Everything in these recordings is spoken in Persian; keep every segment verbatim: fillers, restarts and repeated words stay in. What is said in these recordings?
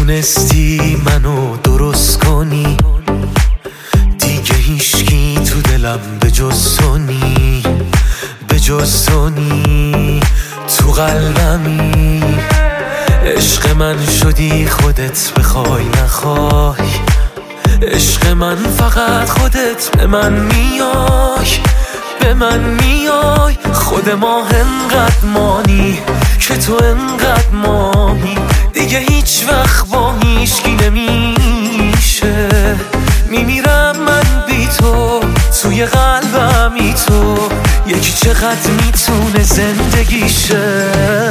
تونستی منو درست کنی، دیگه هیچکی تو دلم به جز تو نی، به جز تو نی، تو قلبمی. عشق من شدی خودت بخوای نخوای، عشق من فقط خودت به من میای، به من میای. خود ما انقدر مانی که تو انقدر مانی، دیگه هیچ وقت با هیچکی نمیشه. میمیرم من بی تو، توی قلبمی تو، یکی چقدر میتونه زندگیشه.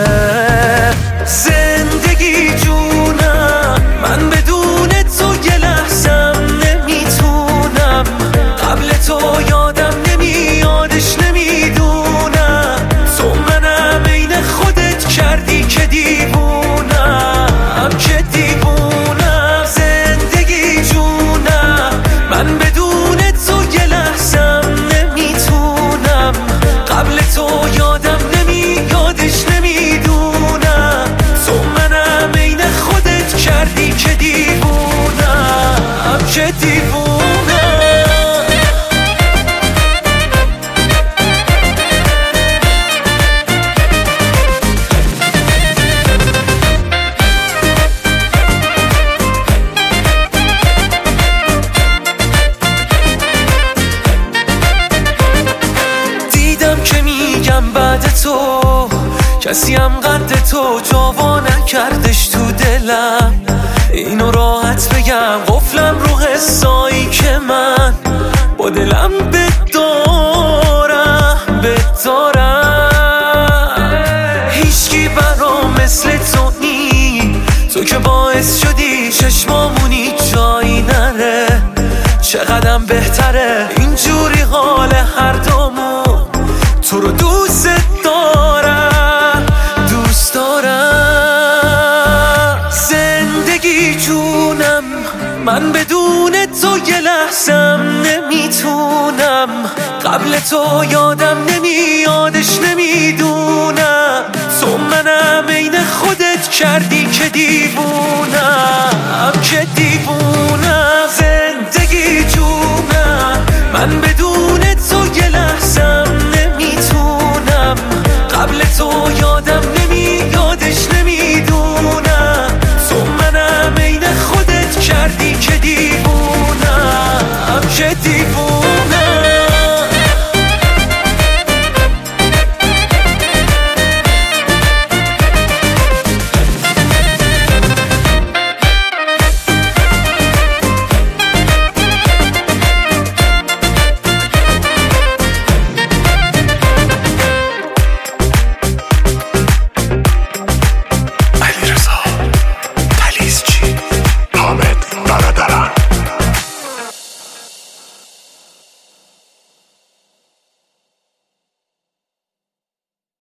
زندگی جونم، من بدون تو یه لحظم نمیتونم. قبل تو یادم نمیادش نمیدونم. تو منم عین خودت کردی که دیوونم، که دیوونم. زندگی جونم، من بدون تو یه لحظم نمیتونم. قبل تو یادم نمیادش نمیدونم. تو منم عین خودت کردی که دیوونم، که دیوونم. بعد تو کسی هم قد تو جوا نکردش تو دلم. اینو راحت بگم قفلم رو حسایی که من با دلم بدارم بدارم. هیچکی برام مثل تو نی، تو که باعث شدی چشمامونی جایی نره. چقدرم بهتره اینجوری حال هر دومون. تو رو دوست دارم، دوست دارم. زندگی جونم، من بدون تو یه لحظم نمیتونم. قبل تو یادم نمیادش نمیدونم. تو منم عین خودت کردی که دیوونم، که دیوونم. زندگی جونم، من بدون